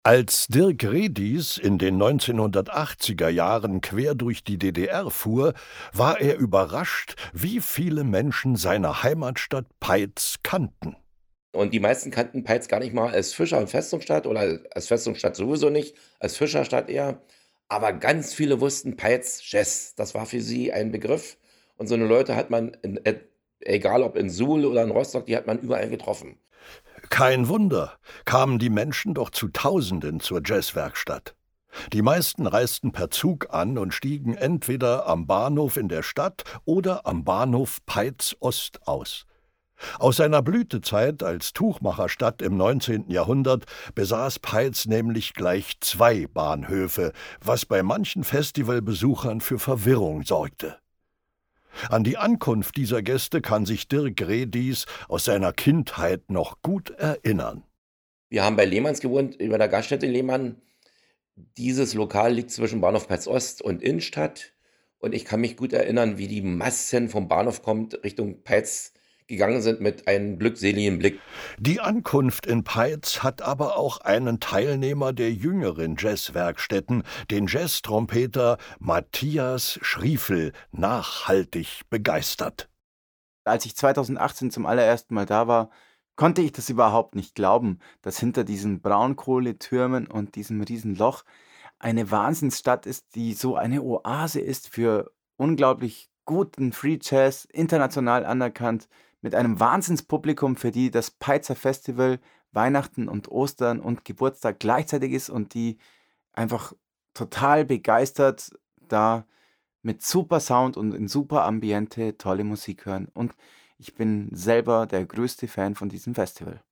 Als Dirk Redies in den 1980er Jahren quer durch die DDR fuhr, war er überrascht, wie viele Menschen seine Heimatstadt Peitz kannten. Und die meisten kannten Peitz gar nicht mal als Fischer und Festungsstadt oder als Festungsstadt sowieso nicht, als Fischerstadt eher. Aber ganz viele wussten Peitz, Jazz, das war für sie ein Begriff. Und so eine Leute hat man, egal ob in Suhl oder in Rostock, die hat man überall getroffen. Kein Wunder, kamen die Menschen doch zu Tausenden zur Jazzwerkstatt. Die meisten reisten per Zug an und stiegen entweder am Bahnhof in der Stadt oder am Bahnhof Peitz Ost aus. Aus seiner Blütezeit als Tuchmacherstadt im 19. Jahrhundert besaß Peitz nämlich gleich zwei Bahnhöfe, was bei manchen Festivalbesuchern für Verwirrung sorgte. An die Ankunft dieser Gäste kann sich Dirk Redies aus seiner Kindheit noch gut erinnern. Wir haben bei Lehmanns gewohnt, über der Gaststätte Lehmann. Dieses Lokal liegt zwischen Bahnhof Peitz Ost und Innenstadt. Und ich kann mich gut erinnern, wie die Massen vom Bahnhof kommt Richtung Peitz gegangen sind mit einem glückseligen Blick. Die Ankunft in Peitz hat aber auch einen Teilnehmer der jüngeren Jazzwerkstätten, den Jazztrompeter Matthias Schriefel, nachhaltig begeistert. Als ich 2018 zum allerersten Mal da war, konnte ich das überhaupt nicht glauben, dass hinter diesen Braunkohletürmen und diesem Riesenloch eine Wahnsinnsstadt ist, die so eine Oase ist für unglaublich guten Free Jazz, international anerkannt, mit einem Wahnsinnspublikum, für die das Peizer Festival Weihnachten und Ostern und Geburtstag gleichzeitig ist und die einfach total begeistert da mit super Sound und in super Ambiente tolle Musik hören. Und ich bin selber der größte Fan von diesem Festival.